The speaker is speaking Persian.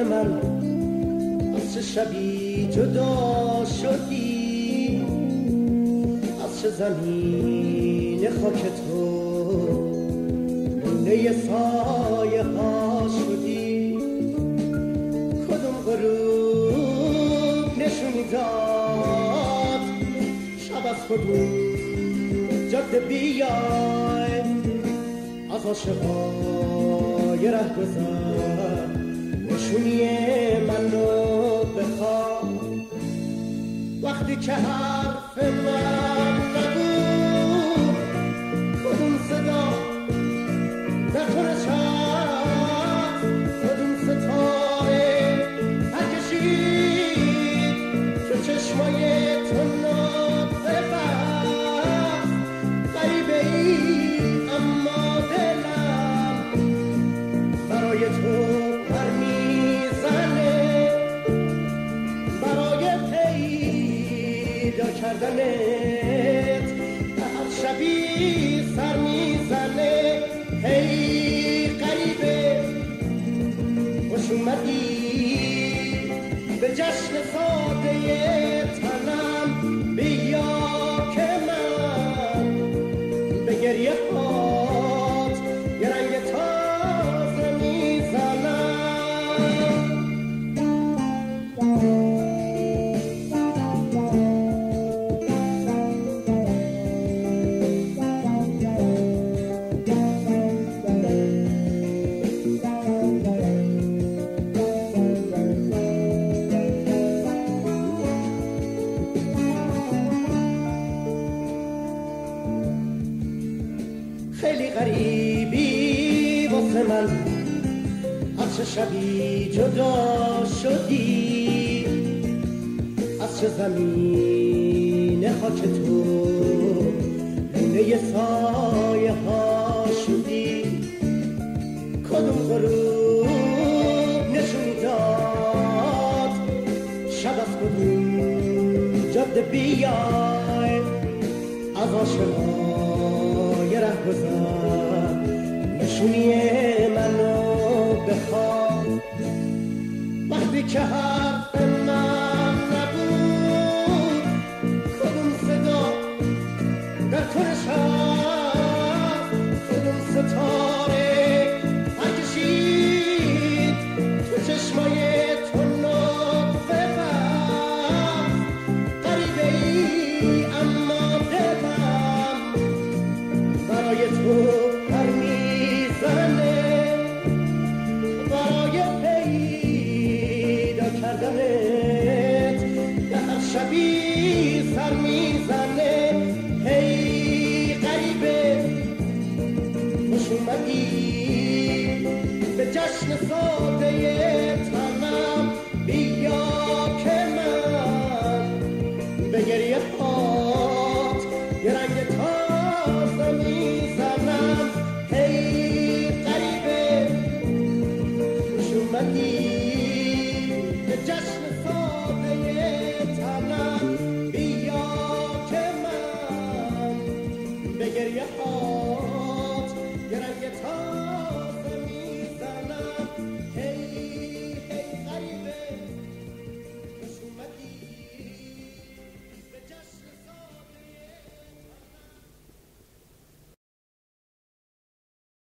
واسه من از چه شبی جدا شدی، از چه زمین خاک تو لونه سایه ها شدی. کدوم غروب نشون داد شب از کدوم جاده بیای، از عاشقای ره گذر نشونی منو بخواه. وقتی که حرف من نبود کدوم صدا در تو نشست، کدوم ستاره پرکشید که چشمای تو نطفه بست. غریبه ای اما دلم برای تو پر میزنه، برای پیدا کردنت به هر شبی سر میزنه. هی غریبه خوش اومدی به جشن ساده تنم، بیا که من به گریه هات یه رنگ تازه میزنم. خیلی غریبی واسه من از چه شبی جدا شدی، از چه زمین خاک تو لونه سایه ها شدی. کدوم غروب نشون داد شب از کدوم جاده بیای، از عاشقای ره گذر نشونی منو بخواه. وقتی که حرف من نبود کدوم صدا در تو نشست، کدوم ستاره پرکشید تو چشمای تو نطفه بست. غریبه ای اما دلم برای تو پر میزنه، برای پیدا کردنت به هر شبی سر میزنه. هی غریبه خوش اومدی به جشن ساده تنم، بیا که من به گریه هات یه رنگ تازه میزنم. هی غریبه خوش اومدی به جشن